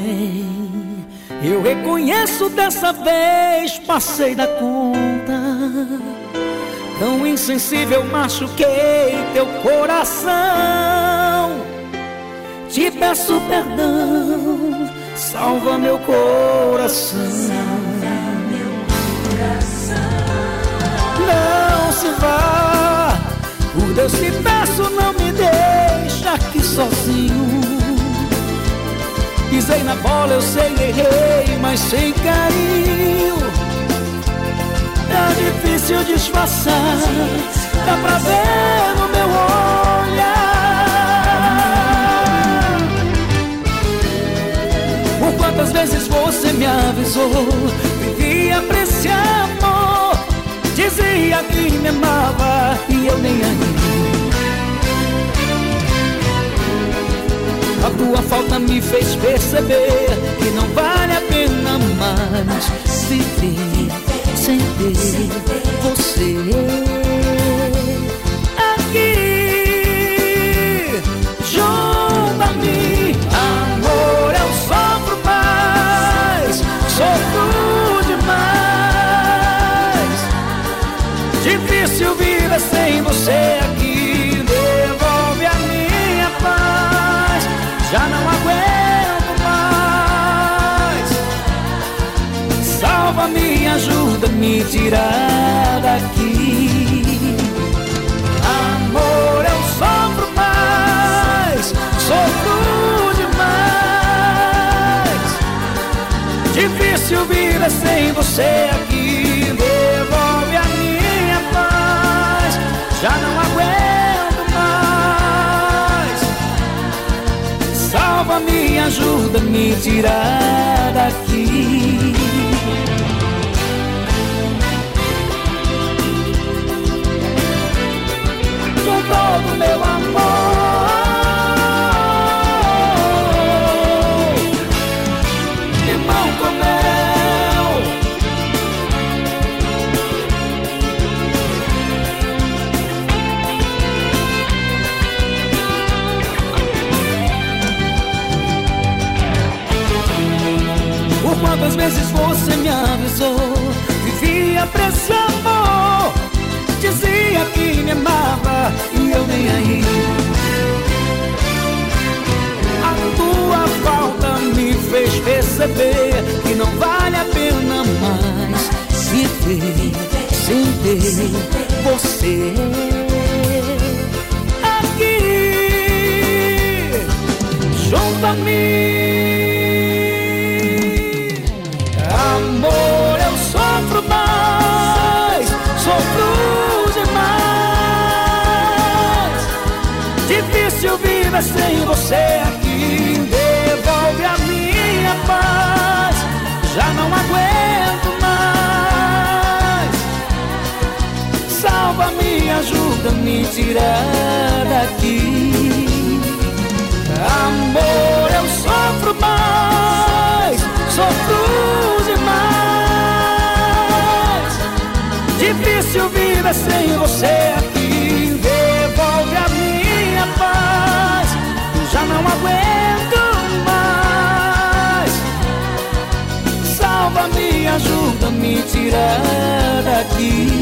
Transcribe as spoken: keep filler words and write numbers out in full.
bem, eu reconheço dessa vez passei da conta. Tão insensível machuquei teu coração. Te peço perdão, salva meu coração. Não se vá, por Deus te peço, não me deixa aqui sozinho. Pisei na bola, eu sei, errei, mas sem carinho. Tá difícil disfarçar, dá pra ver no meu olhar. Por quantas vezes você me avisou, vivia pra esse amor. Dizia que me amava e eu nem aí. A tua falta me fez perceber que não vale a pena mais viver sem ter você aqui junto a mim. Amor, eu sofro mais, sofro demais. Difícil viver sem você aqui. Devolve a minha paz, já não aguento mais. Salva, me ajuda, me tirar daqui. Amor, eu sofro mais, sofro demais. Difícil viver sem você aqui. Devolve a minha paz, já não aguento mais. Salva, me ajuda, me tirar daqui. Com todo meu amor, limão com mel. Por quantas vezes você me avisou, vivia pra esse amor. Dizia que me amava e eu nem aí. A tua falta me fez perceber que não vale a pena mais viver sem ter você aqui junto a mim. Amor, eu sofro mais, sofro demais. Difícil viver sem você aqui. Devolve a minha paz, já não aguento mais. Salva, me ajuda, me tirar daqui. Amor, eu sofro mais, sofro demais. Difícil viver sem você aqui. Devolve a minha paz, eu já não aguento mais. Salva, me ajuda, me tirar daqui.